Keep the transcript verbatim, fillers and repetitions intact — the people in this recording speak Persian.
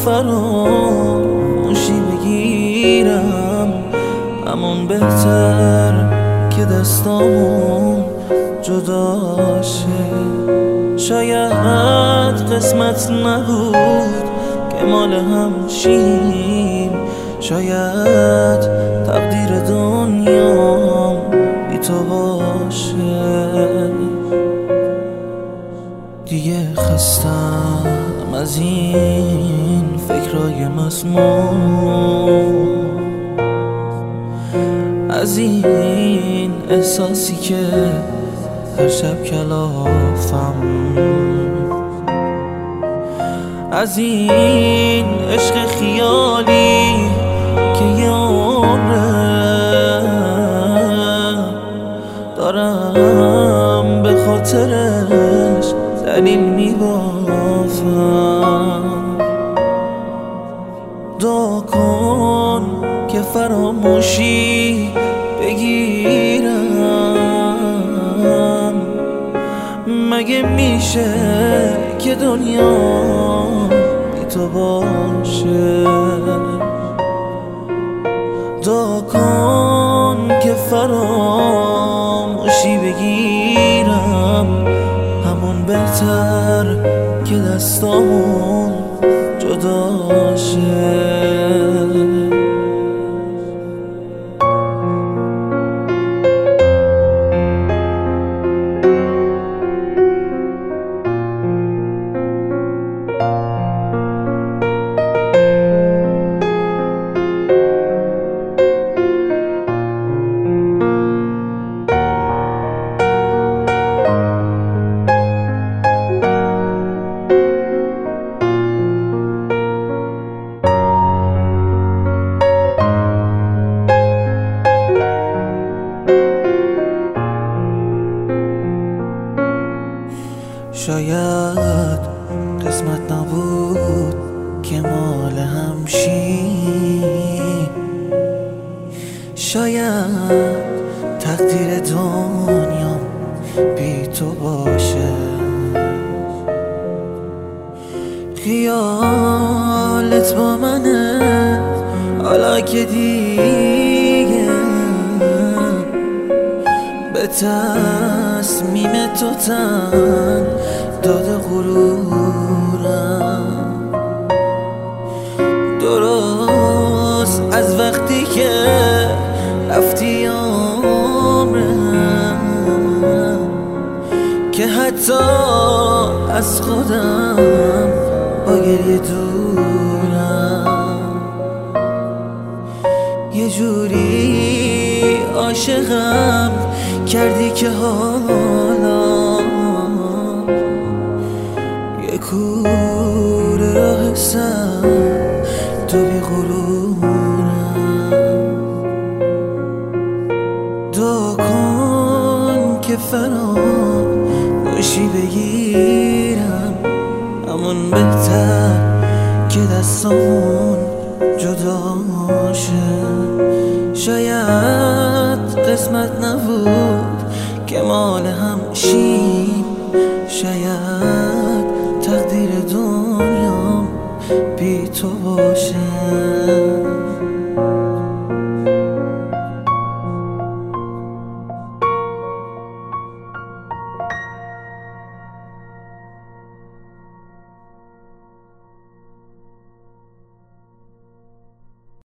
فراموشی بگیرم همون بهتر که دستامون جدا شه. شاید قسمت نبود که مال هم شیم، شاید تقدیر دنیام بی تو باشه. دیگه خستم از این فکرای مسموم، از این احساسی که هر شب کلافم، از این عشق خیالی که یه عمره دارم به خاطرش دلیل میبافم. دعا کن که فراموشی بگیرم، مگه میشه که دنیا بی تو باشه. دعا کن که فراموشی بگیرم همون بهتر که دستامون جدا شه. شاید قسمت نبود که مال هم شیم، شاید تقدیر دنیا بی تو باشه. خیالت با منه حالا که دیگه به تصمیم تو تن داده غرورم. درست از وقتی که رفتی عمرم که حتی از خودم با گریه دورم. یه جوری عاشقم کردی که حالا یه کوره راه سر تو بی غرورم. دعا کن که فراموشی بگیرم همون بهتر که دستامون جدا شه. شاید قسمت نبود که مال هم شیم، شاید تقدیر دنیا بی تو باشه.